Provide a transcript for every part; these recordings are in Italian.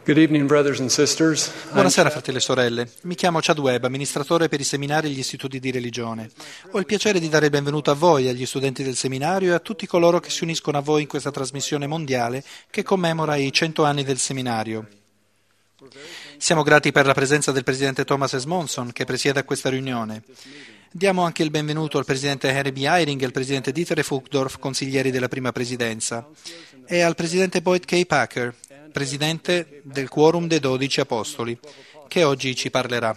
Good evening, brothers and sisters. Buonasera, fratelli e sorelle. Mi chiamo Chad Webb, amministratore per i seminari e gli istituti di religione. Ho il piacere di dare il benvenuto a voi, agli studenti del seminario e a tutti coloro che si uniscono a voi in questa trasmissione mondiale che commemora i 100 anni del seminario. Siamo grati per la presenza del presidente Thomas S. Monson, che presiede a questa riunione. Diamo anche il benvenuto al presidente Harry B. Eyring e al presidente Dieter F. Uchtdorf, consiglieri della prima presidenza, e al presidente Boyd K. Packer, presidente del Quorum dei 12 Apostoli, che oggi ci parlerà.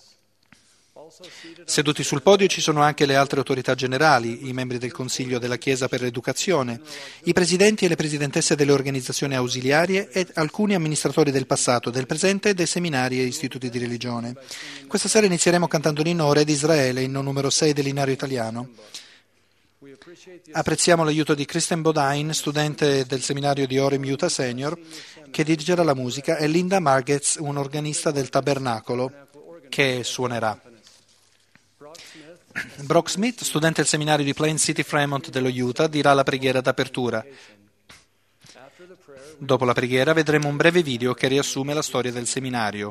Seduti sul podio ci sono anche le altre autorità generali, i membri del Consiglio della Chiesa per l'Educazione, i presidenti e le presidentesse delle organizzazioni ausiliarie e alcuni amministratori del passato, del presente e dei seminari e istituti di religione. Questa sera inizieremo cantando l'inno Re di Israele, inno numero 6 dell'Innario italiano. Apprezziamo l'aiuto di Kristen Bodine, studente del seminario di Orem Utah Senior, che dirigerà la musica, e Linda Margetts, un organista del Tabernacolo, che suonerà. Brock Smith, studente del seminario di Plain City Fremont dello Utah, dirà la preghiera d'apertura. Dopo la preghiera vedremo un breve video che riassume la storia del seminario.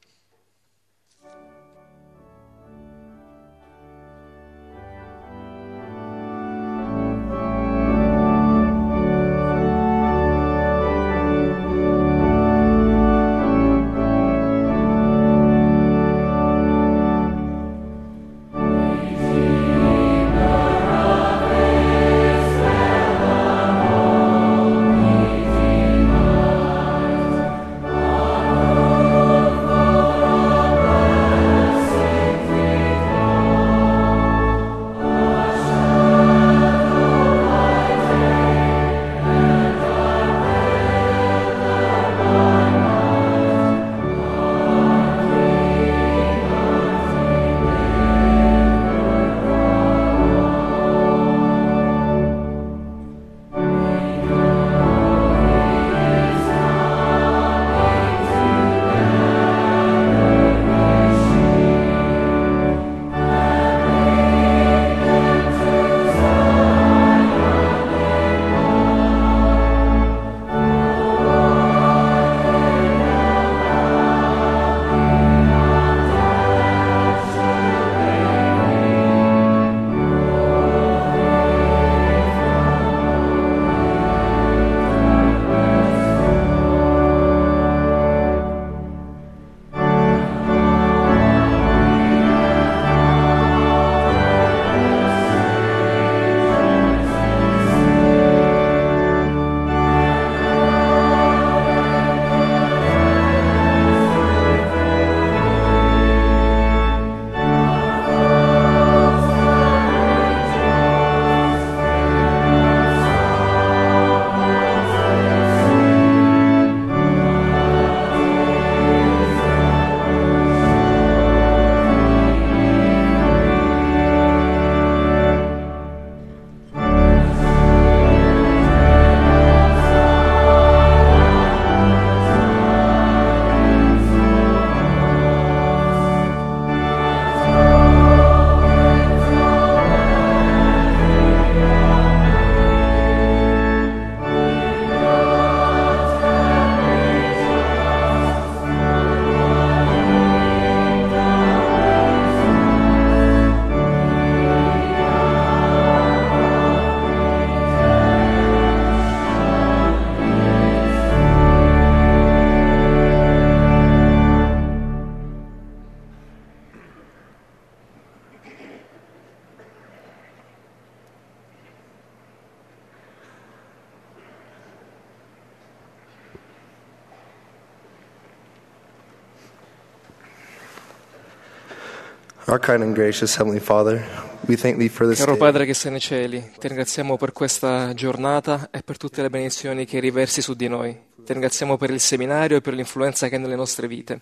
Our kind and gracious Heavenly Father, we thank Thee for this Caro day. Padre che sei nei cieli, ti ringraziamo per questa giornata e per tutte le benedizioni che riversi su di noi. Ti ringraziamo per il seminario e per l'influenza che ha nelle nostre vite.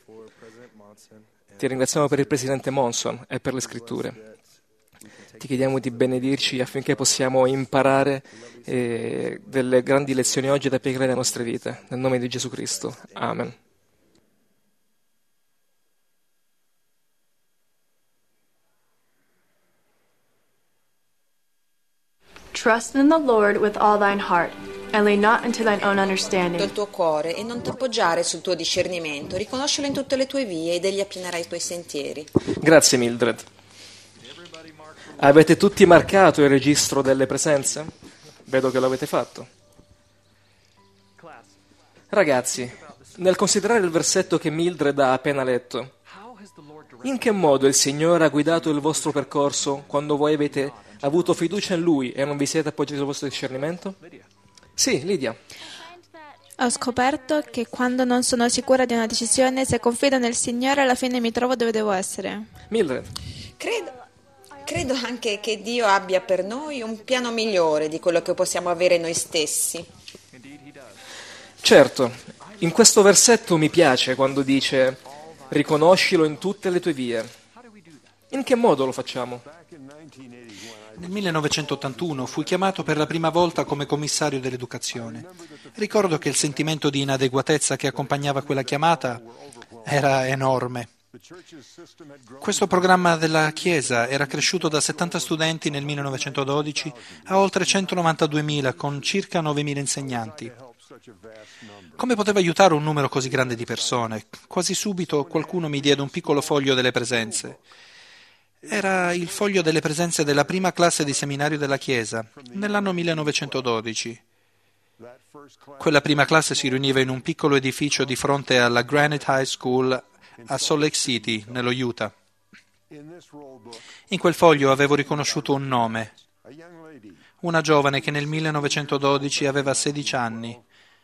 Ti ringraziamo per il Presidente Monson e per le scritture. Ti chiediamo di benedirci affinché possiamo imparare delle grandi lezioni oggi da applicare nelle nostre vite. Nel nome di Gesù Cristo. Amen. Trust in the Lord with all thine heart, and lean not unto thine own understanding. Il tuo cuore e non t'appoggiare sul tuo discernimento, riconoscilo in tutte le tue vie ed egli appianerà i tuoi sentieri. Grazie Mildred. Avete tutti marcato il registro delle presenze? Vedo che lo avete fatto. Ragazzi, nel considerare il versetto che Mildred ha appena letto, in che modo il Signore ha guidato il vostro percorso quando voi avete avuto fiducia in Lui e non vi siete appoggiati sul vostro discernimento? Sì, Lidia. Ho scoperto che quando non sono sicura di una decisione, se confido nel Signore, alla fine mi trovo dove devo essere. Mildred. Credo anche che Dio abbia per noi un piano migliore di quello che possiamo avere noi stessi. Certo, in questo versetto mi piace quando dice riconoscilo in tutte le tue vie. In che modo lo facciamo? Nel 1981 fui chiamato per la prima volta come commissario dell'educazione. Ricordo che il sentimento di inadeguatezza che accompagnava quella chiamata era enorme. Questo programma della Chiesa era cresciuto da 70 studenti nel 1912 a oltre 192.000 con circa 9.000 insegnanti. Come poteva aiutare un numero così grande di persone? Quasi subito qualcuno mi diede un piccolo foglio delle presenze. Era il foglio delle presenze della prima classe di seminario della Chiesa, nell'anno 1912. Quella prima classe si riuniva in un piccolo edificio di fronte alla Granite High School a Salt Lake City, nello Utah. In quel foglio avevo riconosciuto un nome, una giovane che nel 1912 aveva 16 anni.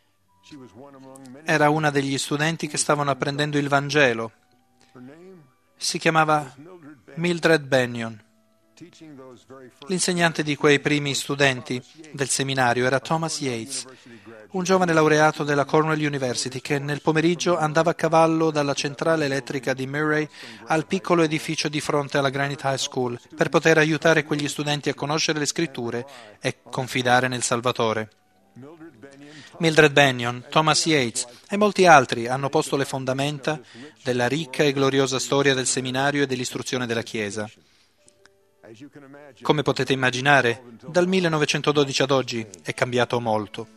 Era una degli studenti che stavano apprendendo il Vangelo. Si chiamava Mildred Bennion. L'insegnante di quei primi studenti del seminario era Thomas Yates, un giovane laureato della Cornell University che nel pomeriggio andava a cavallo dalla centrale elettrica di Murray al piccolo edificio di fronte alla Granite High School per poter aiutare quegli studenti a conoscere le scritture e confidare nel Salvatore. Mildred Bennion, Thomas Yates e molti altri hanno posto le fondamenta della ricca e gloriosa storia del seminario e dell'istruzione della Chiesa. Come potete immaginare, dal 1912 ad oggi è cambiato molto.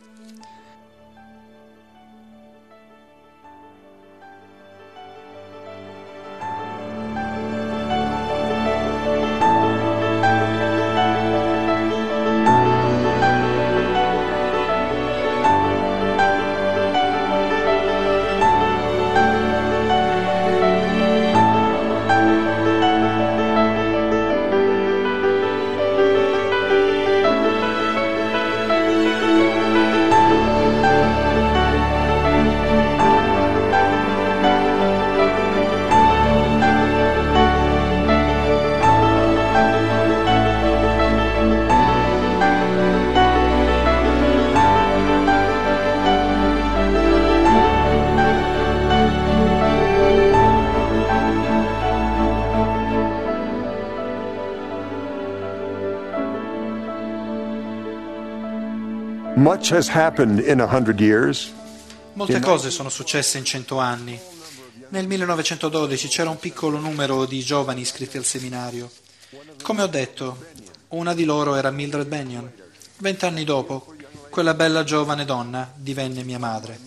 Much has happened in 100 years. Molte cose sono successe in 100 anni. Nel 1912 c'era un piccolo numero di giovani iscritti al seminario. Come ho detto, una di loro era Mildred Bennion. 20 anni dopo, quella bella giovane donna divenne mia madre.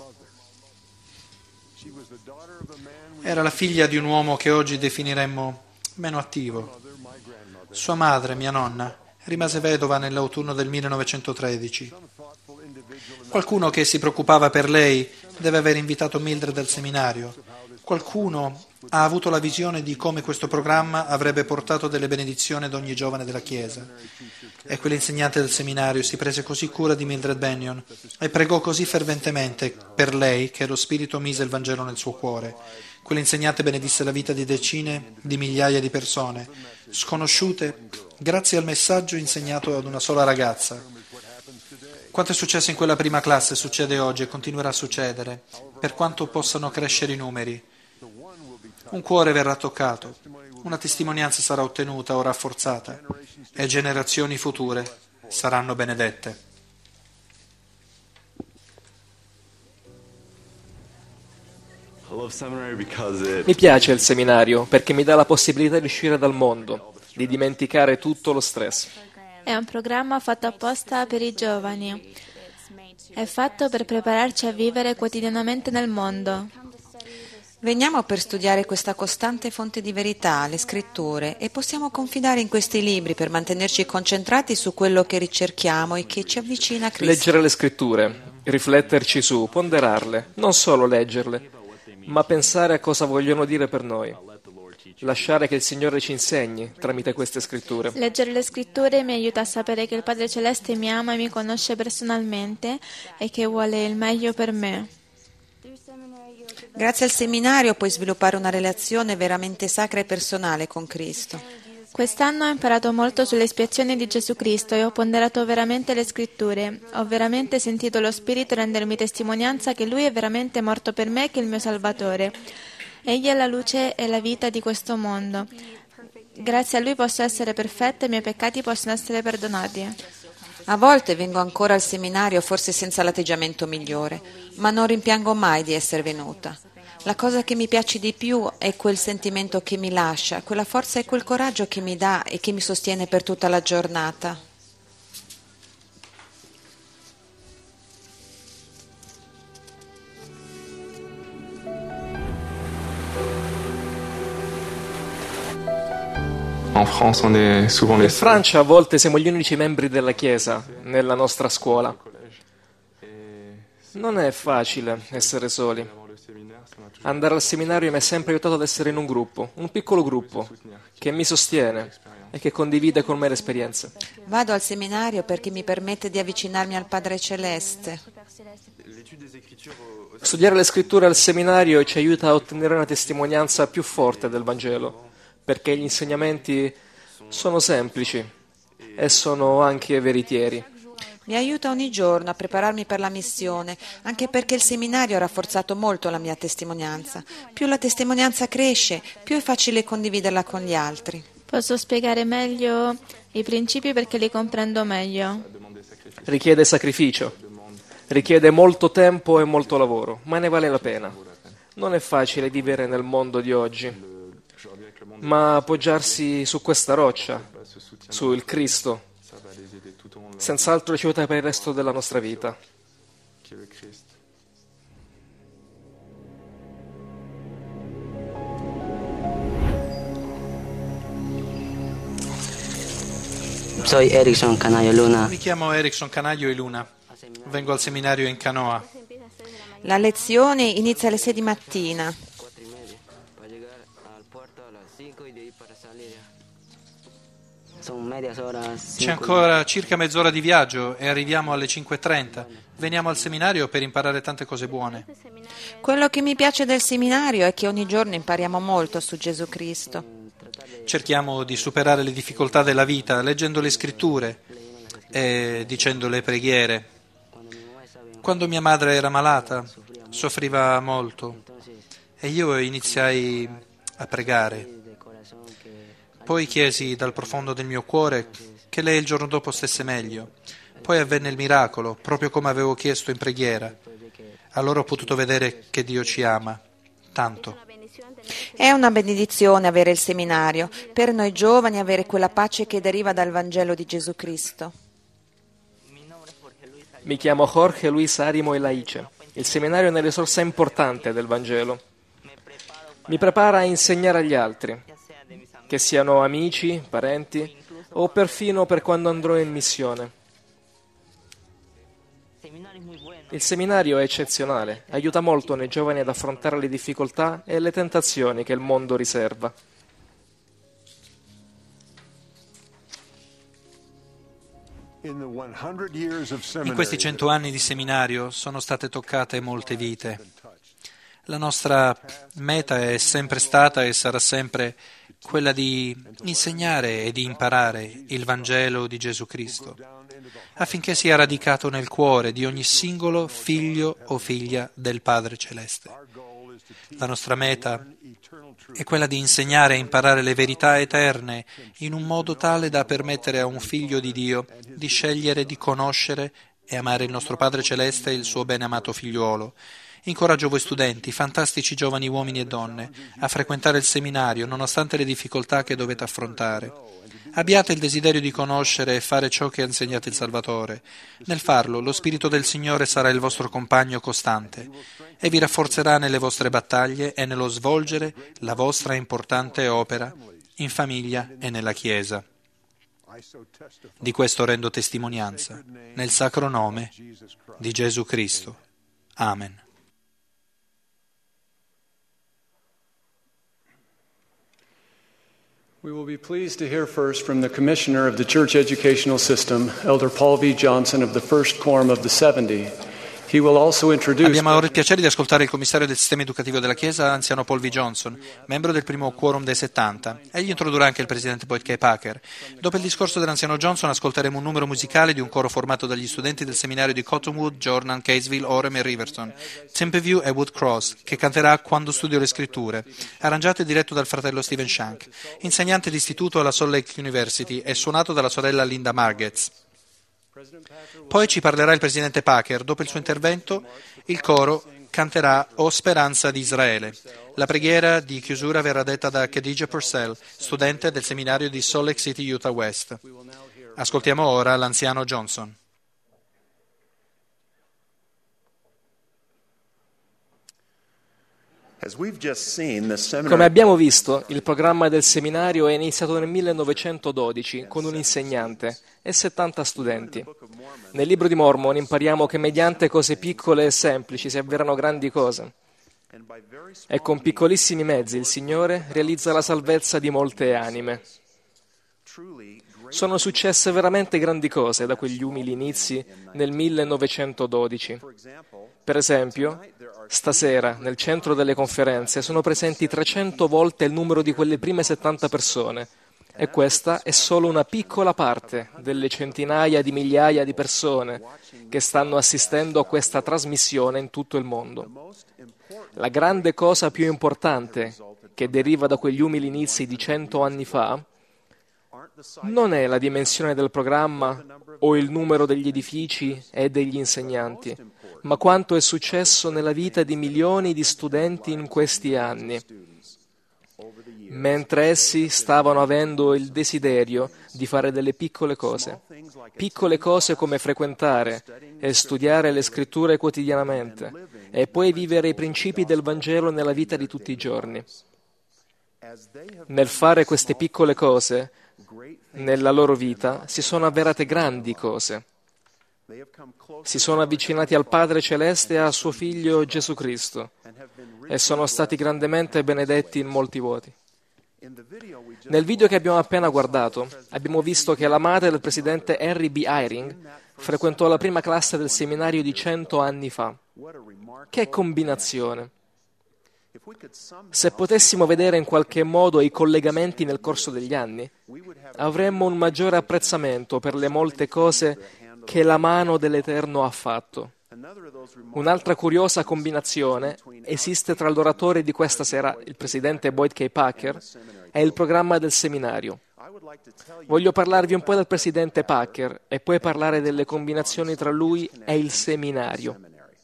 Era la figlia di un uomo che oggi definiremmo meno attivo. Sua madre, mia nonna, rimase vedova nell'autunno del 1913. Qualcuno che si preoccupava per lei deve aver invitato Mildred al seminario. Qualcuno ha avuto la visione di come questo programma avrebbe portato delle benedizioni ad ogni giovane della Chiesa. E quell'insegnante del seminario si prese così cura di Mildred Bennion e pregò così ferventemente per lei che lo Spirito mise il Vangelo nel suo cuore. Quell'insegnante benedisse la vita di decine di migliaia di persone, sconosciute, grazie al messaggio insegnato ad una sola ragazza. Quanto è successo in quella prima classe succede oggi e continuerà a succedere, per quanto possano crescere i numeri. Un cuore verrà toccato, una testimonianza sarà ottenuta o rafforzata e generazioni future saranno benedette. Mi piace il seminario perché mi dà la possibilità di uscire dal mondo, di dimenticare tutto lo stress. È un programma fatto apposta per i giovani. È fatto per prepararci a vivere quotidianamente nel mondo. Veniamo per studiare questa costante fonte di verità, le scritture, e possiamo confidare in questi libri per mantenerci concentrati su quello che ricerchiamo e che ci avvicina a Cristo. Leggere le scritture, rifletterci su, ponderarle, non solo leggerle, ma pensare a cosa vogliono dire per noi. Lasciare che il Signore ci insegni tramite queste scritture. Leggere le scritture mi aiuta a sapere che il Padre Celeste mi ama e mi conosce personalmente e che vuole il meglio per me. Grazie al seminario puoi sviluppare una relazione veramente sacra e personale con Cristo. Quest'anno ho imparato molto sulle espiazioni di Gesù Cristo e ho ponderato veramente le scritture. Ho veramente sentito lo Spirito rendermi testimonianza che Lui è veramente morto per me e che è il mio Salvatore. Egli è la luce e la vita di questo mondo. Grazie a Lui posso essere perfetta e i miei peccati possono essere perdonati. A volte vengo ancora al seminario forse senza l'atteggiamento migliore, ma non rimpiango mai di essere venuta. La cosa che mi piace di più è quel sentimento che mi lascia, quella forza e quel coraggio che mi dà e che mi sostiene per tutta la giornata. In Francia a volte siamo gli unici membri della Chiesa nella nostra scuola. Non è facile essere soli. Andare al seminario mi ha sempre aiutato ad essere in un gruppo, un piccolo gruppo, che mi sostiene e che condivide con me le esperienze. Vado al seminario perché mi permette di avvicinarmi al Padre Celeste. Studiare le scritture al seminario ci aiuta a ottenere una testimonianza più forte del Vangelo, perché gli insegnamenti sono semplici e sono anche veritieri. Mi aiuta ogni giorno a prepararmi per la missione, anche perché il seminario ha rafforzato molto la mia testimonianza. Più la testimonianza cresce, più è facile condividerla con gli altri. Posso spiegare meglio i principi perché li comprendo meglio. Richiede sacrificio, richiede molto tempo e molto lavoro, ma ne vale la pena. Non è facile vivere nel mondo di oggi, ma appoggiarsi su questa roccia, su il Cristo, senz'altro ci aiuta per il resto della nostra vita. Soy Erickson Canaio Luna. Mi chiamo Erickson Canaio e Luna. Vengo al seminario in Canoa. La lezione inizia alle 6 di mattina. C'è ancora circa mezz'ora di viaggio e arriviamo alle 5:30. Veniamo al seminario per imparare tante cose buone. Quello che mi piace del seminario è che ogni giorno impariamo molto su Gesù Cristo. Cerchiamo di superare le difficoltà della vita leggendo le scritture e dicendo le preghiere. Quando mia madre era malata, soffriva molto e io iniziai a pregare. Poi chiesi dal profondo del mio cuore che lei il giorno dopo stesse meglio. Poi avvenne il miracolo, proprio come avevo chiesto in preghiera. Allora ho potuto vedere che Dio ci ama tanto. È una benedizione avere il seminario, per noi giovani avere quella pace che deriva dal Vangelo di Gesù Cristo. Mi chiamo Jorge Luis Arimo Elaice. Il seminario è una risorsa importante del Vangelo. Mi prepara a insegnare agli altri, che siano amici, parenti o perfino per quando andrò in missione. Il seminario è eccezionale, aiuta molto nei giovani ad affrontare le difficoltà e le tentazioni che il mondo riserva. In questi 100 anni di seminario sono state toccate molte vite. La nostra meta è sempre stata e sarà sempre quella di insegnare e di imparare il Vangelo di Gesù Cristo, affinché sia radicato nel cuore di ogni singolo figlio o figlia del Padre Celeste. La nostra meta è quella di insegnare e imparare le verità eterne in un modo tale da permettere a un figlio di Dio di scegliere di conoscere e amare il nostro Padre Celeste e il suo bene amato figliuolo, Incoraggio voi studenti, fantastici giovani uomini e donne, a frequentare il seminario nonostante le difficoltà che dovete affrontare. Abbiate il desiderio di conoscere e fare ciò che ha insegnato il Salvatore. Nel farlo, lo Spirito del Signore sarà il vostro compagno costante e vi rafforzerà nelle vostre battaglie e nello svolgere la vostra importante opera in famiglia e nella Chiesa. Di questo rendo testimonianza nel sacro nome di Gesù Cristo. Amen. We will be pleased to hear first from the Commissioner of the Church Educational System, Elder Paul V. Johnson of the First Quorum of the 70. He will also introduce... Abbiamo ora il piacere di ascoltare il commissario del sistema educativo della Chiesa, anziano Paul V. Johnson, membro del primo quorum dei 70. Egli introdurrà anche il presidente Boyd K. Packer. Dopo il discorso dell'anziano Johnson ascolteremo un numero musicale di un coro formato dagli studenti del seminario di Cottonwood, Jordan, Caseville, Orem e Riverton, Timberview e Wood Cross, che canterà Quando studio le scritture, arrangiato e diretto dal fratello Stephen Shank, insegnante di istituto alla Salt Lake University e suonato dalla sorella Linda Margetts. Poi ci parlerà il presidente Packer. Dopo il suo intervento, il coro canterà O Speranza di Israele. La preghiera di chiusura verrà detta da Khadija Purcell, studente del seminario di Salt Lake City, Utah West. Ascoltiamo ora l'anziano Johnson. Come abbiamo visto, il programma del seminario è iniziato nel 1912 con un insegnante e 70 studenti. Nel libro di Mormon impariamo che mediante cose piccole e semplici si avverano grandi cose. E con piccolissimi mezzi il Signore realizza la salvezza di molte anime. Sono successe veramente grandi cose da quegli umili inizi nel 1912. Per esempio, stasera, nel centro delle conferenze, sono presenti 300 volte il numero di quelle prime 70 persone, e questa è solo una piccola parte delle centinaia di migliaia di persone che stanno assistendo a questa trasmissione in tutto il mondo. La grande cosa più importante che deriva da quegli umili inizi di 100 anni fa non è la dimensione del programma o il numero degli edifici e degli insegnanti, ma quanto è successo nella vita di milioni di studenti in questi anni, mentre essi stavano avendo il desiderio di fare delle piccole cose come frequentare e studiare le scritture quotidianamente e poi vivere i principi del Vangelo nella vita di tutti i giorni. Nel fare queste piccole cose, nella loro vita, si sono avverate grandi cose. Si sono avvicinati al Padre Celeste e al suo Figlio Gesù Cristo e sono stati grandemente benedetti in molti modi. Nel video che abbiamo appena guardato, abbiamo visto che la madre del presidente Henry B. Eyring frequentò la prima classe del seminario di 100 anni fa. Che combinazione! Se potessimo vedere in qualche modo i collegamenti nel corso degli anni, avremmo un maggiore apprezzamento per le molte cose che la mano dell'Eterno ha fatto. Un'altra curiosa combinazione esiste tra l'oratore di questa sera, il presidente Boyd K. Packer, e il programma del seminario. Voglio parlarvi un po' del presidente Packer e poi parlare delle combinazioni tra lui e il seminario.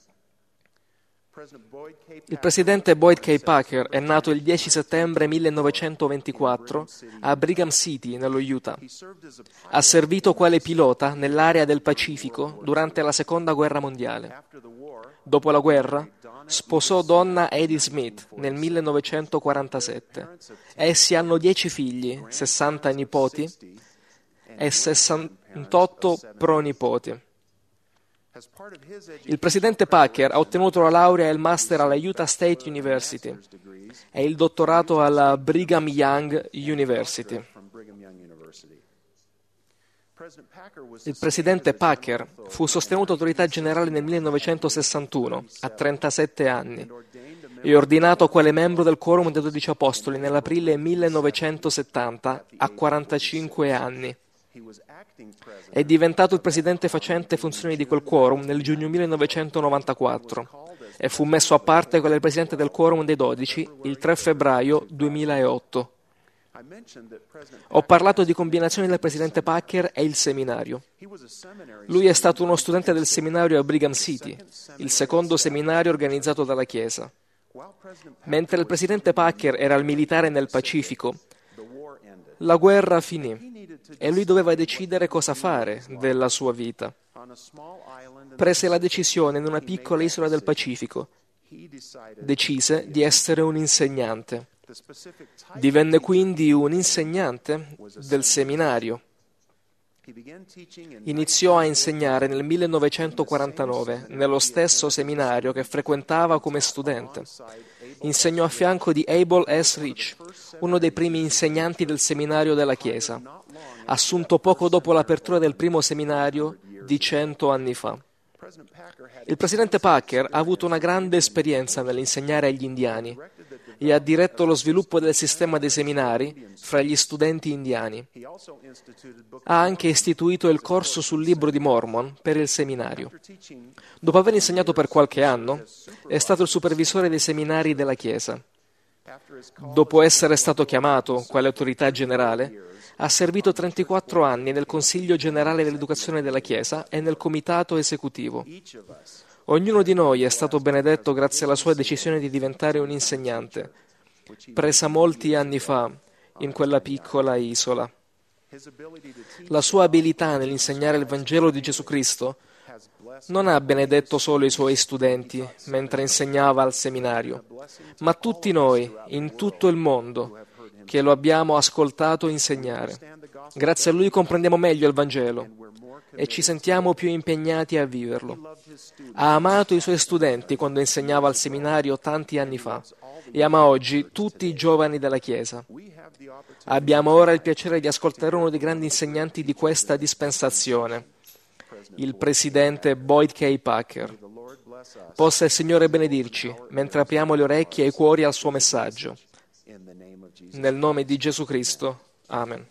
Il presidente Boyd K. Packer è nato il 10 settembre 1924 a Brigham City, nello Utah. Ha servito quale pilota nell'area del Pacifico durante la Seconda Guerra Mondiale. Dopo la guerra, sposò donna Eddie Smith nel 1947. Essi hanno 10 figli, 60 nipoti e 68 pronipoti. Il presidente Packer ha ottenuto la laurea e il master alla Utah State University e il dottorato alla Brigham Young University. Il presidente Packer fu sostenuto autorità generale nel 1961, a 37 anni, e ordinato quale membro del Quorum dei 12 Apostoli nell'aprile 1970, a 45 anni. È diventato il presidente facente funzioni di quel quorum nel giugno 1994 e fu messo a parte quale presidente del quorum dei 12 il 3 febbraio 2008. Ho parlato di combinazione del presidente Packer e il seminario. Lui è stato uno studente del seminario a Brigham City, il secondo seminario organizzato dalla Chiesa. Mentre il presidente Packer era il militare nel Pacifico, la guerra finì e lui doveva decidere cosa fare della sua vita. Prese la decisione in una piccola isola del Pacifico. Decise di essere un insegnante. Divenne quindi un insegnante del seminario. Iniziò a insegnare nel 1949 nello stesso seminario che frequentava come studente. Insegnò a fianco di Abel S. Rich, uno dei primi insegnanti del seminario della Chiesa, assunto poco dopo l'apertura del primo seminario di 100 anni fa. Il presidente Packer ha avuto una grande esperienza nell'insegnare agli indiani e ha diretto lo sviluppo del sistema dei seminari fra gli studenti indiani. Ha anche istituito il corso sul libro di Mormon per il seminario. Dopo aver insegnato per qualche anno, è stato il supervisore dei seminari della Chiesa. Dopo essere stato chiamato quale autorità generale, ha servito 34 anni nel Consiglio Generale dell'Educazione della Chiesa e nel Comitato Esecutivo. Ognuno di noi è stato benedetto grazie alla sua decisione di diventare un insegnante, presa molti anni fa in quella piccola isola. La sua abilità nell'insegnare il Vangelo di Gesù Cristo non ha benedetto solo i suoi studenti mentre insegnava al seminario, ma tutti noi, in tutto il mondo, che lo abbiamo ascoltato insegnare. Grazie a lui comprendiamo meglio il Vangelo e ci sentiamo più impegnati a viverlo. Ha amato i suoi studenti quando insegnava al seminario tanti anni fa e ama oggi tutti i giovani della Chiesa. Abbiamo ora il piacere di ascoltare uno dei grandi insegnanti di questa dispensazione, il presidente Boyd K. Packer. Possa il Signore benedirci mentre apriamo le orecchie e i cuori al suo messaggio. Nel nome di Gesù Cristo. Amen.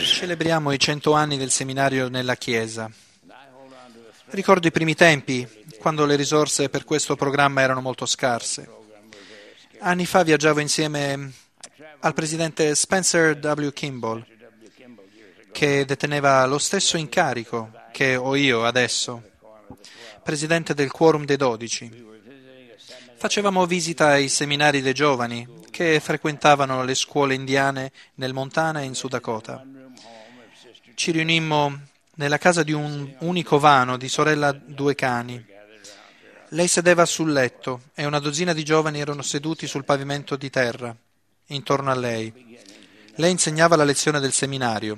Celebriamo i 100 anni del seminario nella Chiesa. Ricordo i primi tempi quando le risorse per questo programma erano molto scarse. Anni fa viaggiavo insieme al presidente Spencer W. Kimball, che deteneva lo stesso incarico che ho io adesso, presidente del Quorum dei 12. Facevamo visita ai seminari dei giovani che frequentavano le scuole indiane nel Montana e in Sud Dakota. Ci riunimmo nella casa di un unico vano di sorella 2 cani. Lei sedeva sul letto e una dozzina di giovani erano seduti sul pavimento di terra, intorno a lei. Lei insegnava la lezione del seminario.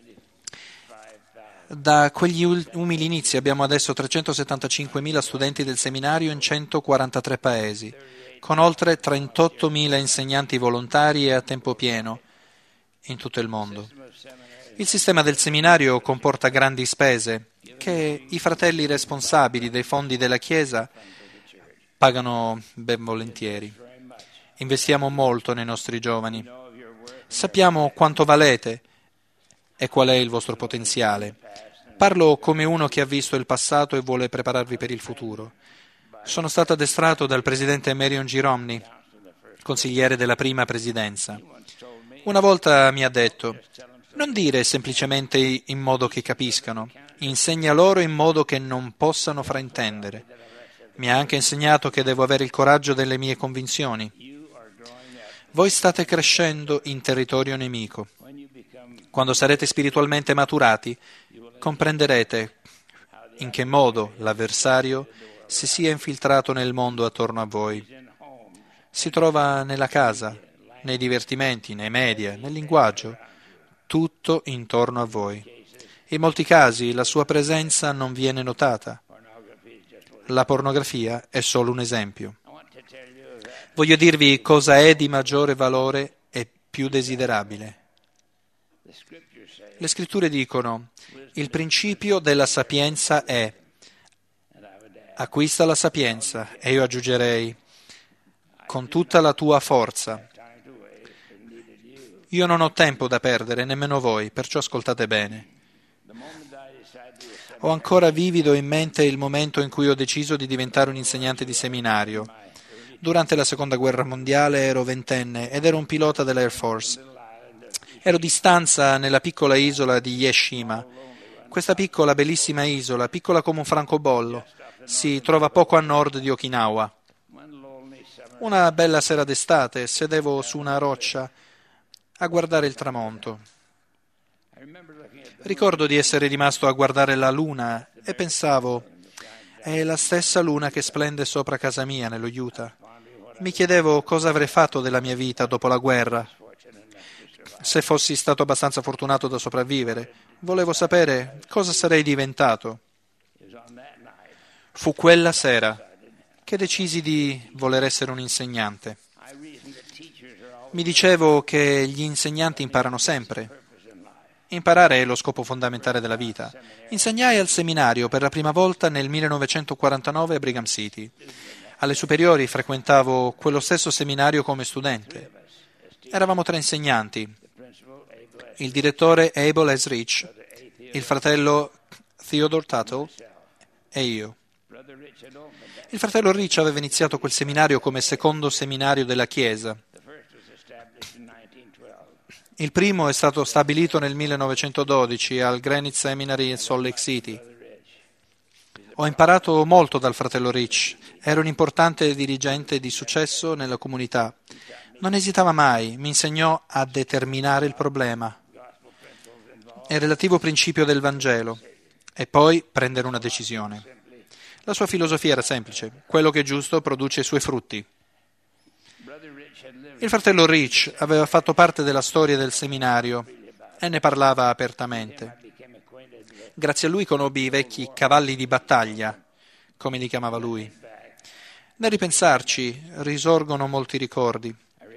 Da quegli umili inizi abbiamo adesso 375.000 studenti del seminario in 143 paesi, con oltre 38.000 insegnanti volontari e a tempo pieno in tutto il mondo. Il sistema del seminario comporta grandi spese che i fratelli responsabili dei fondi della Chiesa pagano ben volentieri. Investiamo molto nei nostri giovani. Sappiamo quanto valete e qual è il vostro potenziale. Parlo come uno che ha visto il passato e vuole prepararvi per il futuro. Sono stato addestrato dal presidente Marion G. Romney, consigliere della prima presidenza. Una volta mi ha detto: non dire semplicemente in modo che capiscano, insegna loro in modo che non possano fraintendere. Mi ha anche insegnato che devo avere il coraggio delle mie convinzioni. Voi state crescendo in territorio nemico. Quando sarete spiritualmente maturati, comprenderete in che modo l'avversario si sia infiltrato nel mondo attorno a voi. Si trova nella casa, nei divertimenti, nei media, nel linguaggio, tutto intorno a voi. In molti casi la sua presenza non viene notata. La pornografia è solo un esempio. Voglio dirvi cosa è di maggiore valore e più desiderabile. Le scritture dicono: il principio della sapienza è: acquista la sapienza, e io aggiungerei, con tutta la tua forza. Io non ho tempo da perdere, nemmeno voi, perciò ascoltate bene. Ho ancora vivido in mente il momento in cui ho deciso di diventare un insegnante di seminario. Durante la Seconda Guerra Mondiale ero 20enne ed ero un pilota dell'Air Force. Ero di stanza nella piccola isola di Yeshima. Questa piccola, bellissima isola, piccola come un francobollo, si trova poco a nord di Okinawa. Una bella sera d'estate sedevo su una roccia a guardare il tramonto. Ricordo di essere rimasto a guardare la luna e pensavo: è la stessa luna che splende sopra casa mia nello Utah. Mi chiedevo cosa avrei fatto della mia vita dopo la guerra. Se fossi stato abbastanza fortunato da sopravvivere, volevo sapere cosa sarei diventato. Fu quella sera che decisi di voler essere un insegnante. Mi dicevo che gli insegnanti imparano sempre. Imparare è lo scopo fondamentale della vita. Insegnai al seminario per la prima volta nel 1949 a Brigham City. Alle superiori frequentavo quello stesso seminario come studente. Eravamo 3 insegnanti: il direttore Abel S. Rich, il fratello Theodore Tuttle e io. Il fratello Rich aveva iniziato quel seminario come secondo seminario della Chiesa. Il primo è stato stabilito nel 1912 al Granite Seminary in Salt Lake City. Ho imparato molto dal fratello Rich. Era un importante dirigente di successo nella comunità. Non esitava mai, mi insegnò a determinare il problema, il relativo principio del Vangelo, e poi prendere una decisione. La sua filosofia era semplice: quello che è giusto produce i suoi frutti. Il fratello Rich aveva fatto parte della storia del seminario e ne parlava apertamente. Grazie a lui conobbi i vecchi cavalli di battaglia, come li chiamava lui. Nel ripensarci risorgono molti ricordi.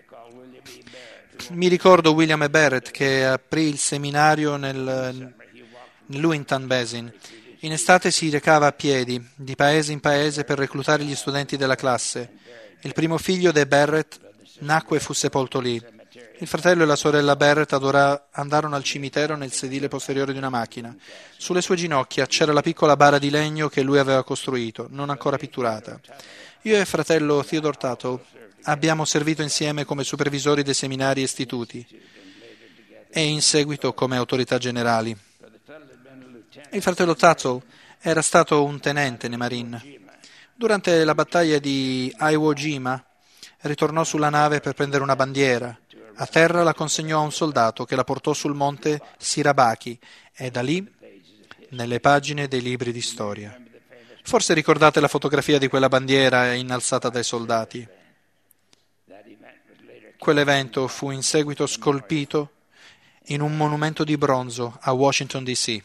Mi ricordo William E. Barrett che aprì il seminario nel Lewington Basin. In estate si recava a piedi, di paese in paese, per reclutare gli studenti della classe. Il primo figlio di Barrett nacque e fu sepolto lì. Il fratello e la sorella Barrett andarono al cimitero nel sedile posteriore di una macchina. Sulle sue ginocchia c'era la piccola bara di legno che lui aveva costruito, non ancora pitturata. Io e fratello Theodore Tuttle abbiamo servito insieme come supervisori dei seminari e istituti e in seguito come autorità generali. Il fratello Tuttle era stato un tenente nei Marine. Durante la battaglia di Iwo Jima ritornò sulla nave per prendere una bandiera. A terra la consegnò a un soldato che la portò sul monte Sirabaki e da lì nelle pagine dei libri di storia. Forse ricordate la fotografia di quella bandiera innalzata dai soldati. Quell'evento fu in seguito scolpito in un monumento di bronzo a Washington D.C.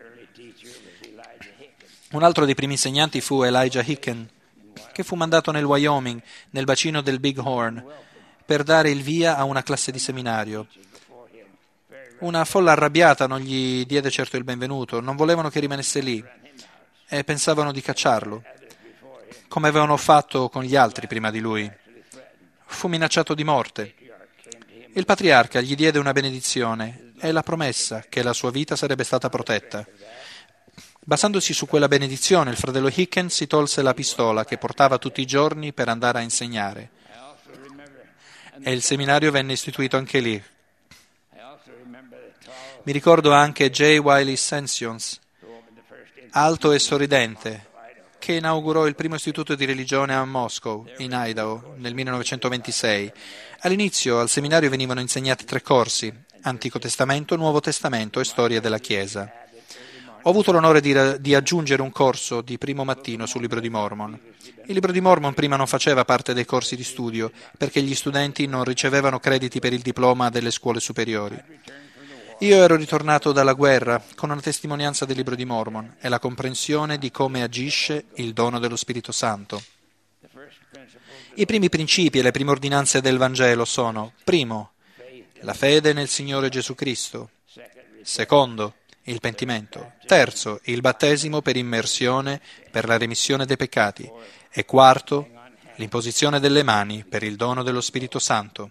Un altro dei primi insegnanti fu Elijah Hicken, che fu mandato nel Wyoming, nel bacino del Big Horn, per dare il via a una classe di seminario. Una folla arrabbiata non gli diede certo il benvenuto, non volevano che rimanesse lì e pensavano di cacciarlo, come avevano fatto con gli altri prima di lui. Fu minacciato di morte. Il patriarca gli diede una benedizione e la promessa che la sua vita sarebbe stata protetta. Basandosi su quella benedizione, il fratello Hicken si tolse la pistola che portava tutti i giorni per andare a insegnare. E il seminario venne istituito anche lì. Mi ricordo anche J. Wiley Sensions, alto e sorridente, che inaugurò il primo istituto di religione a Moscow, in Idaho, nel 1926. All'inizio al seminario venivano insegnati 3 corsi: Antico Testamento, Nuovo Testamento e Storia della Chiesa. Ho avuto l'onore di aggiungere un corso di primo mattino sul Libro di Mormon. Il Libro di Mormon prima non faceva parte dei corsi di studio perché gli studenti non ricevevano crediti per il diploma delle scuole superiori. Io ero ritornato dalla guerra con una testimonianza del Libro di Mormon e la comprensione di come agisce il dono dello Spirito Santo. I primi principi e le prime ordinanze del Vangelo sono: primo, la fede nel Signore Gesù Cristo; secondo, il pentimento; terzo, il battesimo per immersione per la remissione dei peccati; e quarto, l'imposizione delle mani per il dono dello Spirito Santo.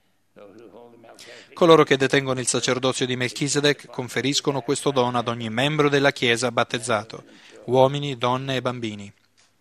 Coloro che detengono il sacerdozio di Melchisedec conferiscono questo dono ad ogni membro della Chiesa battezzato, uomini, donne e bambini.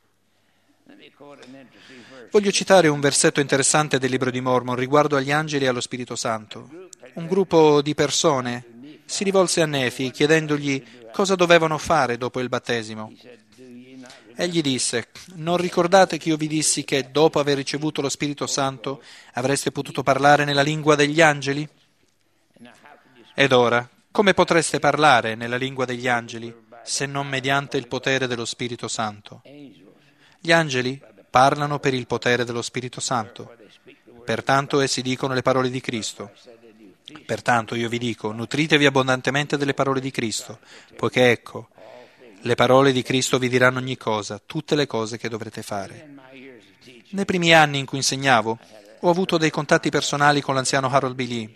Voglio citare un versetto interessante del Libro di Mormon riguardo agli angeli e allo Spirito Santo. Un gruppo di persone si rivolse a Nefi chiedendogli cosa dovevano fare dopo il battesimo. Egli disse: non ricordate che io vi dissi che dopo aver ricevuto lo Spirito Santo avreste potuto parlare nella lingua degli angeli? Ed ora, come potreste parlare nella lingua degli angeli se non mediante il potere dello Spirito Santo? Gli angeli parlano per il potere dello Spirito Santo, pertanto essi dicono le parole di Cristo. Pertanto io vi dico, nutritevi abbondantemente delle parole di Cristo, poiché ecco, le parole di Cristo vi diranno ogni cosa, tutte le cose che dovrete fare. Nei primi anni in cui insegnavo, ho avuto dei contatti personali con l'anziano Harold B. Lee.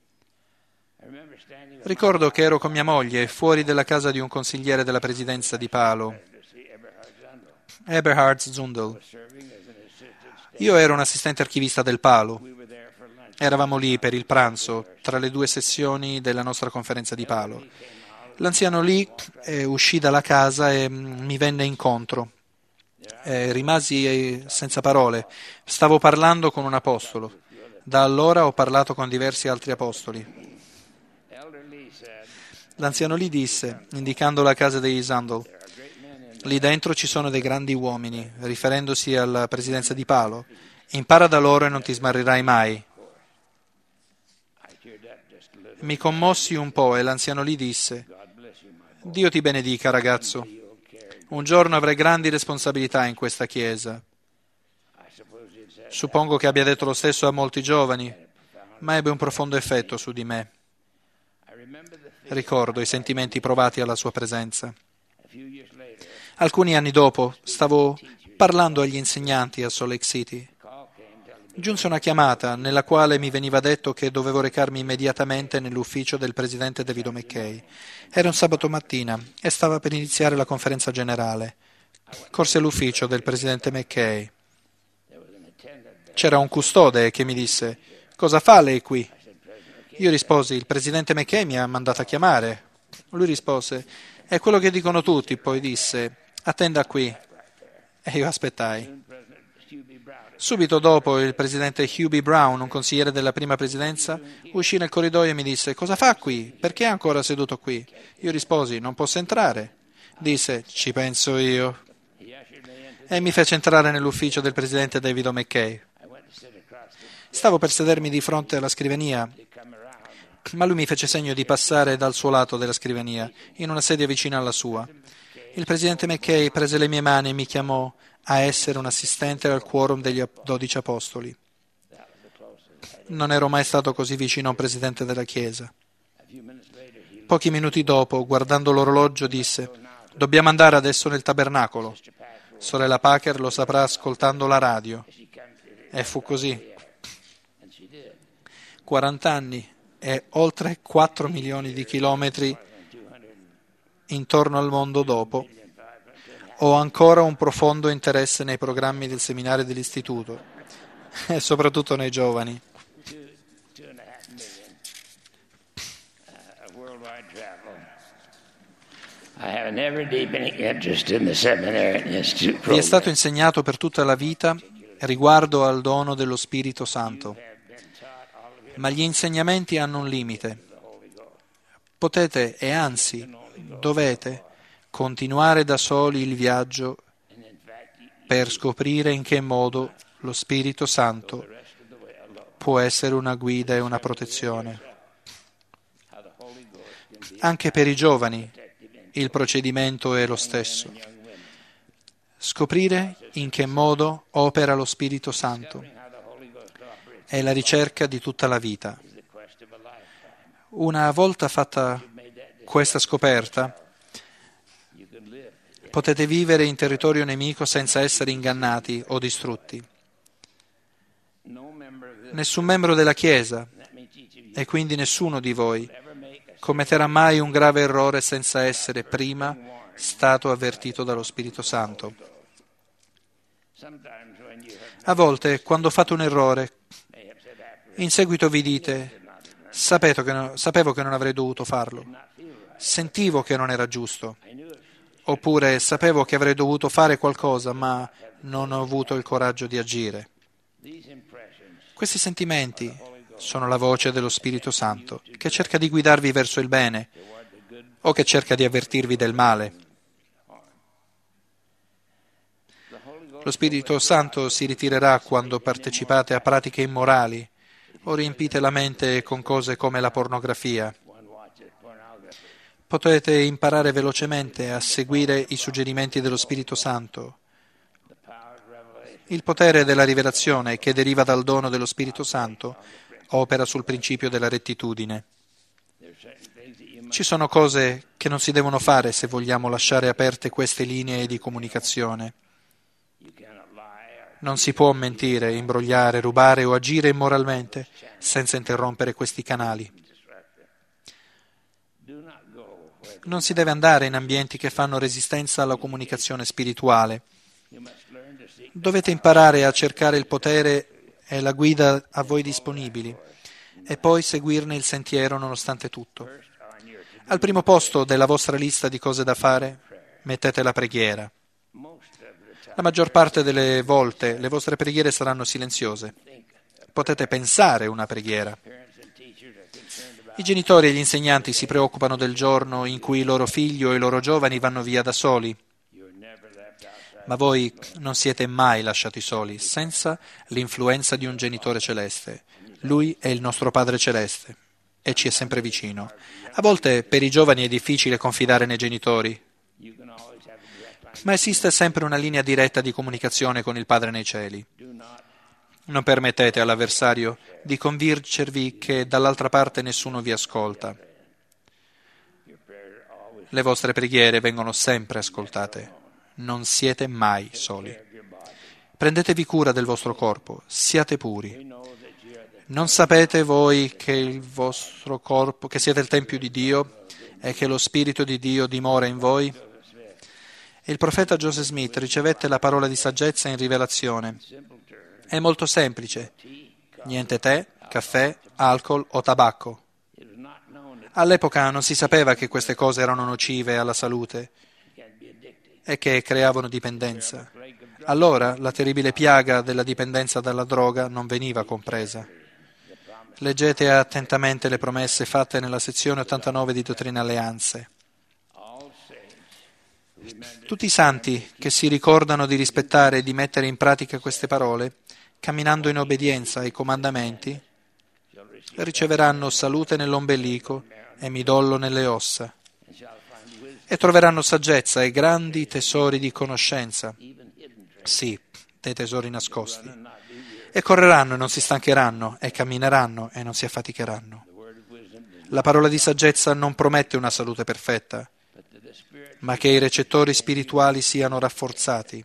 Ricordo che ero con mia moglie fuori della casa di un consigliere della presidenza di Palo, Eberhard Zundel. Io ero un assistente archivista del Palo. Eravamo lì per il pranzo, tra le 2 sessioni della nostra conferenza di Palo. L'anziano lì uscì dalla casa e mi venne incontro. Rimasi senza parole. Stavo parlando con un apostolo. Da allora ho parlato con diversi altri apostoli. L'anziano lì disse, indicando la casa dei Zundel: lì dentro ci sono dei grandi uomini, riferendosi alla presidenza di Palo. Impara da loro e non ti smarrirai mai. Mi commossi un po' e l'anziano lì disse: Dio ti benedica, ragazzo. Un giorno avrai grandi responsabilità in questa chiesa. Suppongo che abbia detto lo stesso a molti giovani, ma ebbe un profondo effetto su di me. Ricordo i sentimenti provati alla sua presenza. Alcuni anni dopo stavo parlando agli insegnanti a Salt Lake City. Giunse una chiamata nella quale mi veniva detto che dovevo recarmi immediatamente nell'ufficio del presidente David McKay. Era un sabato mattina e stava per iniziare la conferenza generale. Corsi all'ufficio del presidente McKay. C'era un custode che mi disse: «Cosa fa lei qui?» Io risposi, il presidente McKay mi ha mandato a chiamare. Lui rispose, è quello che dicono tutti. Poi disse, attenda qui. E io aspettai. Subito dopo il presidente Hugh B. Brown, un consigliere della prima presidenza, uscì nel corridoio e mi disse, cosa fa qui? Perché è ancora seduto qui? Io risposi, non posso entrare. Disse, ci penso io. E mi fece entrare nell'ufficio del presidente David O. McKay. Stavo per sedermi di fronte alla scrivania, ma lui mi fece segno di passare dal suo lato della scrivania, in una sedia vicina alla sua. Il presidente McKay prese le mie mani e mi chiamò a essere un assistente al quorum degli 12 apostoli. Non ero mai stato così vicino a un presidente della Chiesa. Pochi minuti dopo, guardando l'orologio, disse, dobbiamo andare adesso nel tabernacolo. Sorella Packer lo saprà ascoltando la radio. E fu così. 40 anni e oltre 4 milioni di chilometri intorno al mondo dopo, ho ancora un profondo interesse nei programmi del seminario dell'istituto e soprattutto nei giovani. Vi è stato insegnato per tutta la vita riguardo al dono dello Spirito Santo, ma gli insegnamenti hanno un limite. Potete, e anzi dovete, continuare da soli il viaggio per scoprire in che modo lo Spirito Santo può essere una guida e una protezione. Anche per i giovani il procedimento è lo stesso. Scoprire in che modo opera lo Spirito Santo è la ricerca di tutta la vita. Una volta fatta questa scoperta, potete vivere in territorio nemico senza essere ingannati o distrutti. Nessun membro della Chiesa, e quindi nessuno di voi, commetterà mai un grave errore senza essere prima stato avvertito dallo Spirito Santo. A volte, quando fate un errore, in seguito vi dite, sapevo che non avrei dovuto farlo, sentivo che non era giusto, oppure sapevo che avrei dovuto fare qualcosa, ma non ho avuto il coraggio di agire. Questi sentimenti sono la voce dello Spirito Santo, che cerca di guidarvi verso il bene o che cerca di avvertirvi del male. Lo Spirito Santo si ritirerà quando partecipate a pratiche immorali o riempite la mente con cose come la pornografia. Potete imparare velocemente a seguire i suggerimenti dello Spirito Santo. Il potere della rivelazione che deriva dal dono dello Spirito Santo opera sul principio della rettitudine. Ci sono cose che non si devono fare se vogliamo lasciare aperte queste linee di comunicazione. Non si può mentire, imbrogliare, rubare o agire immoralmente senza interrompere questi canali. Non si deve andare in ambienti che fanno resistenza alla comunicazione spirituale. Dovete imparare a cercare il potere e la guida a voi disponibili e poi seguirne il sentiero nonostante tutto. Al primo posto della vostra lista di cose da fare mettete la preghiera. La maggior parte delle volte le vostre preghiere saranno silenziose. Potete pensare una preghiera. I genitori e gli insegnanti si preoccupano del giorno in cui il loro figlio e i loro giovani vanno via da soli. Ma voi non siete mai lasciati soli, senza l'influenza di un genitore celeste. Lui è il nostro Padre Celeste e ci è sempre vicino. A volte per i giovani è difficile confidare nei genitori, ma esiste sempre una linea diretta di comunicazione con il Padre nei cieli. Non permettete all'avversario di convincervi che dall'altra parte nessuno vi ascolta. Le vostre preghiere vengono sempre ascoltate. Non siete mai soli. Prendetevi cura del vostro corpo, siate puri. Non sapete voi che il vostro corpo, che siete il Tempio di Dio e che lo Spirito di Dio dimora in voi? Il profeta Joseph Smith ricevette la parola di saggezza in rivelazione. È molto semplice. Niente tè, caffè, alcol o tabacco. All'epoca non si sapeva che queste cose erano nocive alla salute e che creavano dipendenza. Allora la terribile piaga della dipendenza dalla droga non veniva compresa. Leggete attentamente le promesse fatte nella sezione 89 di Dottrine e Alleanze. Tutti i santi che si ricordano di rispettare e di mettere in pratica queste parole, camminando in obbedienza ai comandamenti, riceveranno salute nell'ombelico e midollo nelle ossa, e troveranno saggezza e grandi tesori di conoscenza, sì, dei tesori nascosti, e correranno e non si stancheranno, e cammineranno e non si affaticheranno. La parola di saggezza non promette una salute perfetta, ma che i recettori spirituali siano rafforzati.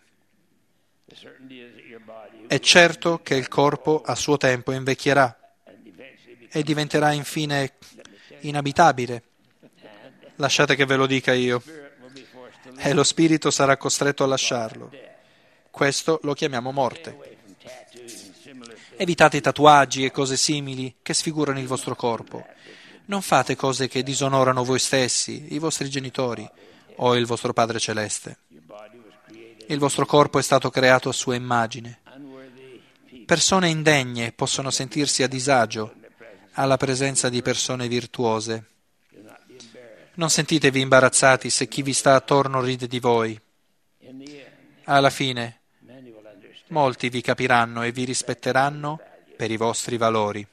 È certo che il corpo a suo tempo invecchierà e diventerà infine inabitabile. Lasciate che ve lo dica io. E lo spirito sarà costretto a lasciarlo. Questo lo chiamiamo morte. Evitate tatuaggi e cose simili che sfigurano il vostro corpo. Non fate cose che disonorano voi stessi, i vostri genitori o il vostro Padre Celeste. Il vostro corpo è stato creato a sua immagine. Persone indegne possono sentirsi a disagio alla presenza di persone virtuose. Non sentitevi imbarazzati se chi vi sta attorno ride di voi. Alla fine, molti vi capiranno e vi rispetteranno per i vostri valori.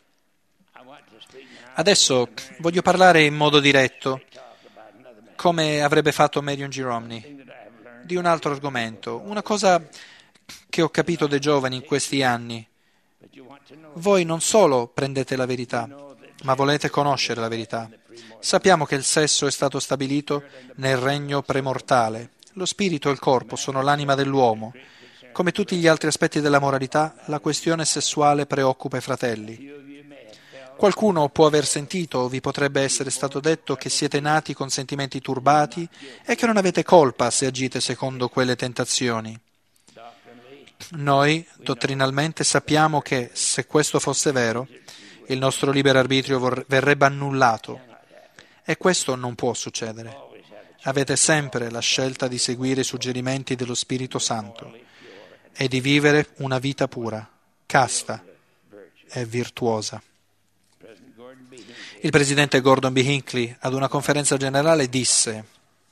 Adesso voglio parlare in modo diretto, come avrebbe fatto Marion G. Romney, di un altro argomento, una cosa che ho capito dai giovani in questi anni. Voi non solo prendete la verità, ma volete conoscere la verità. Sappiamo che il sesso è stato stabilito nel regno premortale. Lo spirito e il corpo sono l'anima dell'uomo. Come tutti gli altri aspetti della moralità, la questione sessuale preoccupa i fratelli. Qualcuno può aver sentito o vi potrebbe essere stato detto che siete nati con sentimenti turbati e che non avete colpa se agite secondo quelle tentazioni. Noi, dottrinalmente, sappiamo che, se questo fosse vero, il nostro libero arbitrio verrebbe annullato. E questo non può succedere. Avete sempre la scelta di seguire i suggerimenti dello Spirito Santo e di vivere una vita pura, casta e virtuosa. Il presidente Gordon B. Hinckley ad una conferenza generale disse: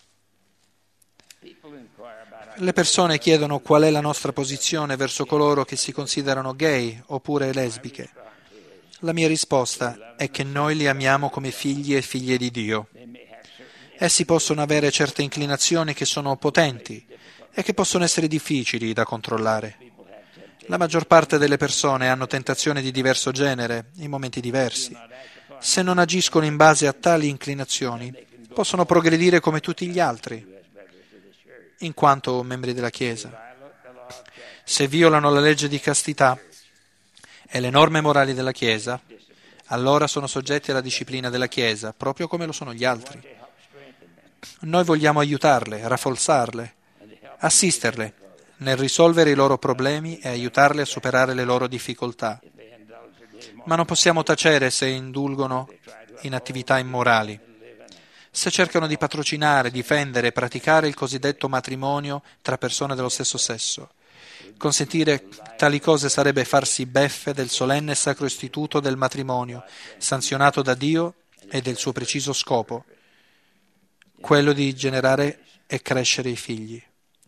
le persone chiedono qual è la nostra posizione verso coloro che si considerano gay oppure lesbiche. La mia risposta è che noi li amiamo come figli e figlie di Dio. Essi possono avere certe inclinazioni che sono potenti e che possono essere difficili da controllare. La maggior parte delle persone hanno tentazioni di diverso genere in momenti diversi. Se non agiscono in base a tali inclinazioni, possono progredire come tutti gli altri, in quanto membri della Chiesa. Se violano la legge di castità e le norme morali della Chiesa, allora sono soggetti alla disciplina della Chiesa, proprio come lo sono gli altri. Noi vogliamo aiutarle, rafforzarle, assisterle nel risolvere i loro problemi e aiutarle a superare le loro difficoltà. Ma non possiamo tacere se indulgono in attività immorali, se cercano di patrocinare, difendere e praticare il cosiddetto matrimonio tra persone dello stesso sesso. Consentire tali cose sarebbe farsi beffe del solenne e sacro istituto del matrimonio, sanzionato da Dio e del suo preciso scopo, quello di generare e crescere i figli.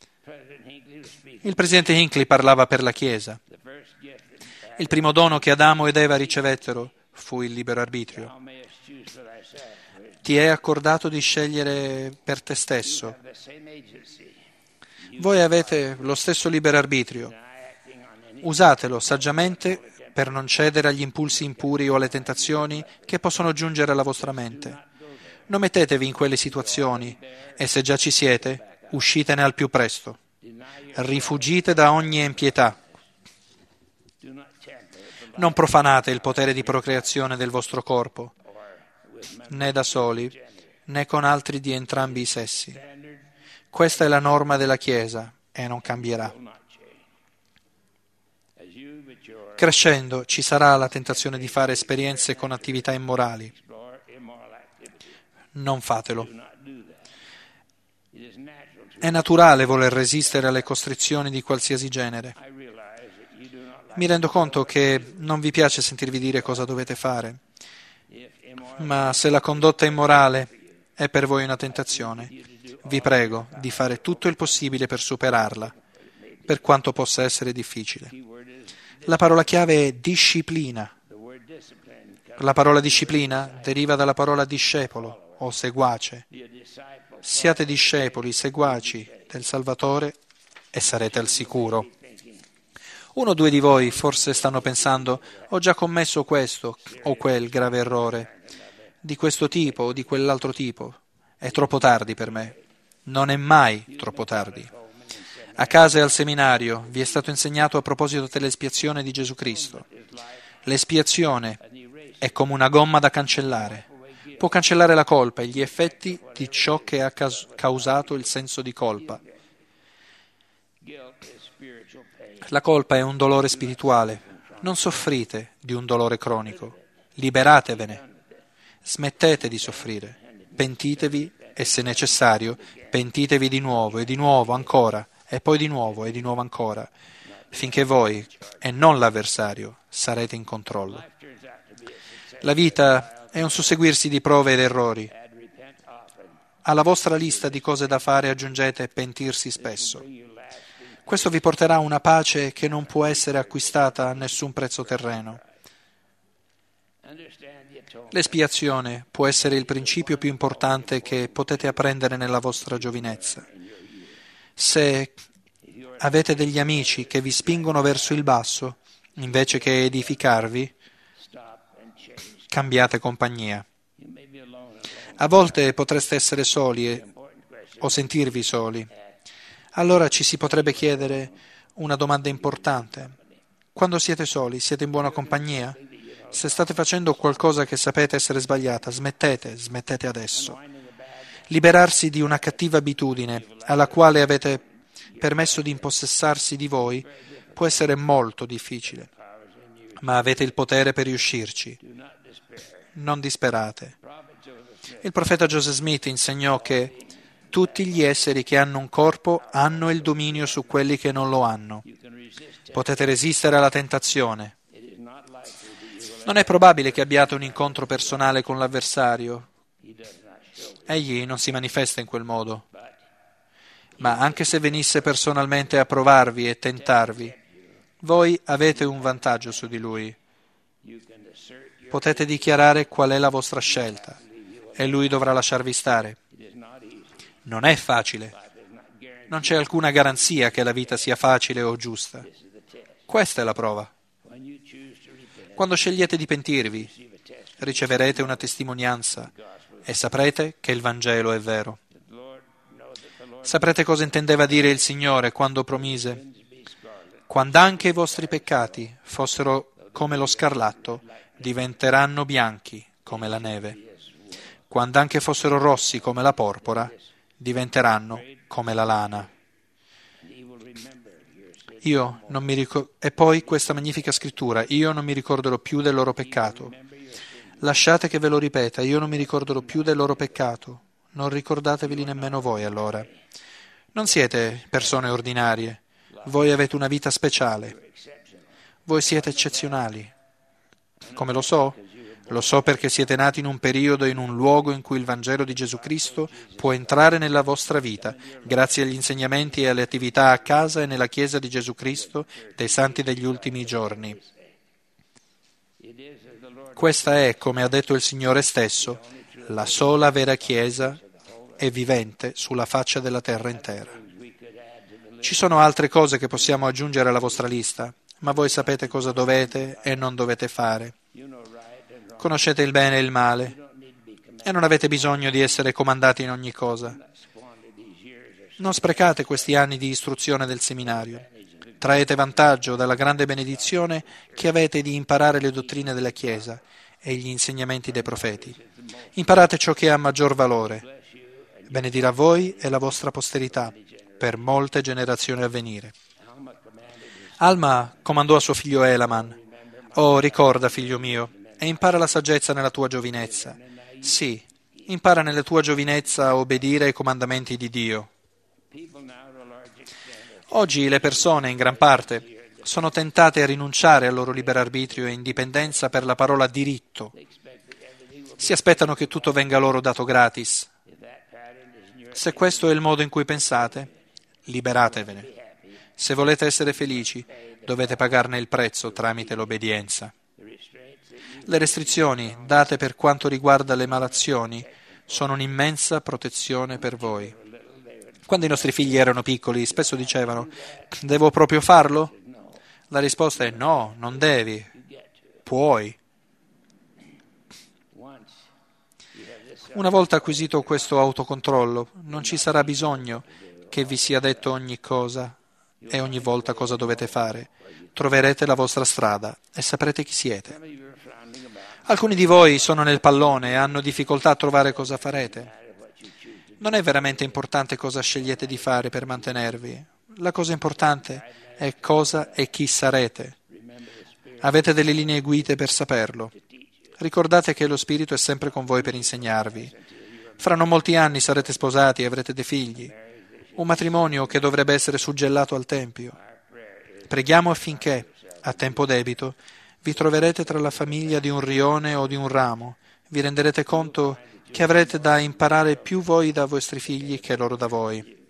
Il presidente Hinckley parlava per la Chiesa. Il primo dono che Adamo ed Eva ricevettero fu il libero arbitrio. Ti è accordato di scegliere per te stesso. Voi avete lo stesso libero arbitrio. Usatelo saggiamente per non cedere agli impulsi impuri o alle tentazioni che possono giungere alla vostra mente. Non mettetevi in quelle situazioni e se già ci siete, uscitene al più presto. Rifugite da ogni impietà. Non profanate il potere di procreazione del vostro corpo, né da soli, né con altri di entrambi i sessi. Questa è la norma della Chiesa e non cambierà. Crescendo ci sarà la tentazione di fare esperienze con attività immorali. non fatelo. È naturale voler resistere alle costrizioni di qualsiasi genere. Mi rendo conto che non vi piace sentirvi dire cosa dovete fare, ma se la condotta immorale è per voi una tentazione, vi prego di fare tutto il possibile per superarla, per quanto possa essere difficile. La parola chiave è disciplina. La parola disciplina deriva dalla parola discepolo o seguace. Siate discepoli, seguaci del Salvatore e sarete al sicuro. Uno o due di voi forse stanno pensando: ho già commesso questo o quel grave errore, di questo tipo o di quell'altro tipo. È troppo tardi per me. Non è mai troppo tardi. A casa e al seminario vi è stato insegnato a proposito dell'espiazione di Gesù Cristo. L'espiazione è come una gomma da cancellare. Può cancellare la colpa e gli effetti di ciò che ha causato il senso di colpa. La colpa è un dolore spirituale. Non soffrite di un dolore cronico. Liberatevene. Smettete di soffrire. Pentitevi e, se necessario, pentitevi di nuovo ancora, e poi di nuovo ancora, finché voi, e non l'avversario, sarete in controllo. La vita è un susseguirsi di prove ed errori. Alla vostra lista di cose da fare aggiungete pentirsi spesso. Questo vi porterà a una pace che non può essere acquistata a nessun prezzo terreno. L'espiazione può essere il principio più importante che potete apprendere nella vostra giovinezza. Se avete degli amici che vi spingono verso il basso, invece che edificarvi, cambiate compagnia. A volte potreste essere soli o sentirvi soli. Allora ci si potrebbe chiedere una domanda importante. Quando siete soli, siete in buona compagnia? Se state facendo qualcosa che sapete essere sbagliata, smettete adesso. Liberarsi di una cattiva abitudine alla quale avete permesso di impossessarsi di voi può essere molto difficile, ma avete il potere per riuscirci. Non disperate. Il profeta Joseph Smith insegnò che tutti gli esseri che hanno un corpo hanno il dominio su quelli che non lo hanno. Potete resistere alla tentazione. Non è probabile che abbiate un incontro personale con l'avversario. Egli non si manifesta in quel modo. Ma anche se venisse personalmente a provarvi e tentarvi, voi avete un vantaggio su di lui. Potete dichiarare qual è la vostra scelta e lui dovrà lasciarvi stare. Non è facile. Non c'è alcuna garanzia che la vita sia facile o giusta. Questa è la prova. Quando scegliete di pentirvi, riceverete una testimonianza e saprete che il Vangelo è vero. Saprete cosa intendeva dire il Signore quando promise: quando anche i vostri peccati fossero come lo scarlatto, diventeranno bianchi come la neve. Quando anche fossero rossi come la porpora, diventeranno come la lana. E poi questa magnifica scrittura: io non mi ricorderò più del loro peccato. Lasciate che ve lo ripeta: io non mi ricorderò più del loro peccato. Non ricordateveli nemmeno voi allora. Non siete persone ordinarie. Voi avete una vita speciale. Voi siete eccezionali. Come lo so? Lo so perché siete nati in un periodo e in un luogo in cui il Vangelo di Gesù Cristo può entrare nella vostra vita, grazie agli insegnamenti e alle attività a casa e nella Chiesa di Gesù Cristo dei santi degli ultimi giorni. Questa è, come ha detto il Signore stesso, la sola vera Chiesa e vivente sulla faccia della terra intera. Ci sono altre cose che possiamo aggiungere alla vostra lista, ma voi sapete cosa dovete e non dovete fare. Conoscete il bene e il male e non avete bisogno di essere comandati in ogni cosa. Non sprecate questi anni di istruzione del seminario. Traete vantaggio dalla grande benedizione che avete di imparare le dottrine della Chiesa e gli insegnamenti dei profeti. Imparate ciò che ha maggior valore. Benedirà voi e la vostra posterità per molte generazioni a venire. Alma comandò a suo figlio Elaman: «Oh, ricorda, figlio mio, e impara la saggezza nella tua giovinezza. Sì, Impara nella tua giovinezza a obbedire ai comandamenti di Dio. Oggi le persone, in gran parte, sono tentate a rinunciare al loro libero arbitrio e indipendenza per la parola diritto. Si aspettano che tutto venga loro dato gratis. Se questo è il modo in cui pensate, liberatevene. Se volete essere felici, dovete pagarne il prezzo tramite l'obbedienza. Le restrizioni, date per quanto riguarda le malazioni, sono un'immensa protezione per voi. Quando i nostri figli erano piccoli, spesso dicevano: devo proprio farlo? La risposta è no, non devi. Puoi. Una volta acquisito questo autocontrollo, non ci sarà bisogno che vi sia detto ogni cosa e ogni volta cosa dovete fare. Troverete la vostra strada e saprete chi siete. Alcuni di voi sono nel pallone e hanno difficoltà a trovare cosa farete. Non è veramente importante cosa scegliete di fare per mantenervi. La cosa importante è cosa e chi sarete. Avete delle linee guida per saperlo. Ricordate che lo Spirito è sempre con voi per insegnarvi. Fra non molti anni sarete sposati e avrete dei figli. Un matrimonio che dovrebbe essere suggellato al Tempio. Preghiamo affinché, a tempo debito, vi troverete tra la famiglia di un rione o di un ramo. Vi renderete conto che avrete da imparare più voi da vostri figli che loro da voi.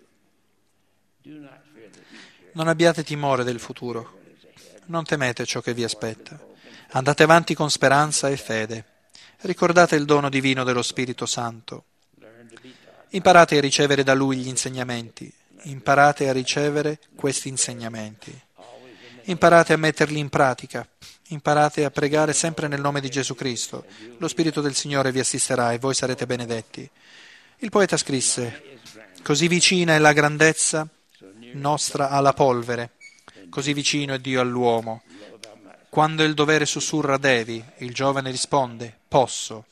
Non abbiate timore del futuro. Non temete ciò che vi aspetta. Andate avanti con speranza e fede. Ricordate il dono divino dello Spirito Santo. Imparate a ricevere da Lui gli insegnamenti. Imparate a ricevere questi insegnamenti. Imparate a metterli in pratica. Imparate a pregare sempre nel nome di Gesù Cristo. Lo Spirito del Signore vi assisterà e voi sarete benedetti. Il poeta scrisse: così vicina è la grandezza nostra alla polvere, così vicino è Dio all'uomo. Quando il dovere sussurra devi, il giovane risponde posso.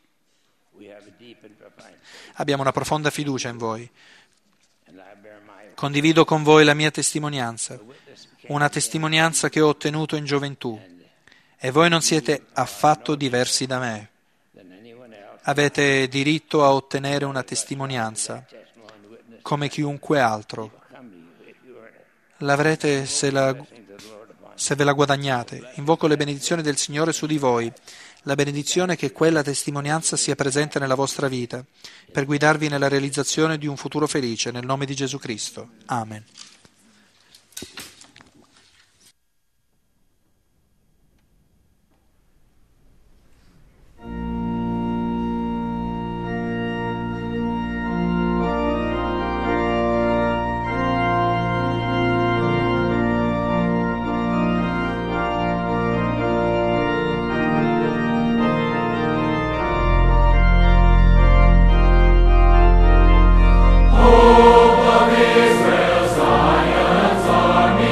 Abbiamo una profonda fiducia in voi. Condivido con voi la mia testimonianza, una testimonianza che ho ottenuto in gioventù, e voi non siete affatto diversi da me. Avete diritto a ottenere una testimonianza come chiunque altro. L'avrete se ve la guadagnate. Invoco le benedizioni del Signore su di voi, la benedizione che quella testimonianza sia presente nella vostra vita, per guidarvi nella realizzazione di un futuro felice, nel nome di Gesù Cristo. Amen. Hope of Israel, Zion's army.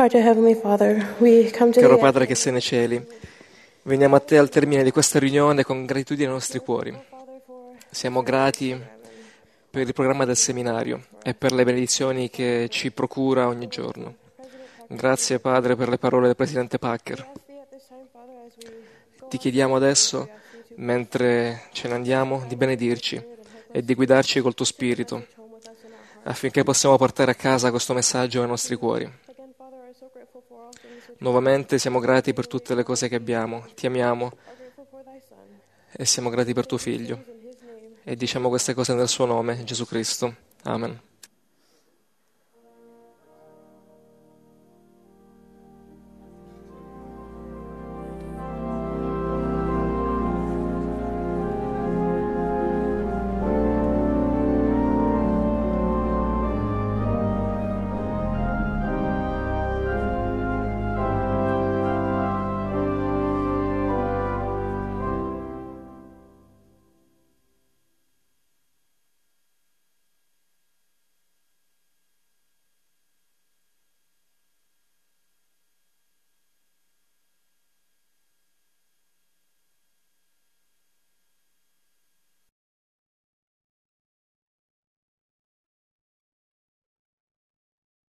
Caro Padre che sei nei cieli, veniamo a te al termine di questa riunione con gratitudine ai nostri cuori. Siamo grati per il programma del seminario e per le benedizioni che ci procura ogni giorno. Grazie Padre per le parole del Presidente Packer. Ti chiediamo adesso, mentre ce ne andiamo, di benedirci e di guidarci col tuo Spirito, affinché possiamo portare a casa questo messaggio ai nostri cuori. Nuovamente siamo grati per tutte le cose che abbiamo, ti amiamo e siamo grati per tuo Figlio. E diciamo queste cose nel suo nome, Gesù Cristo. Amen.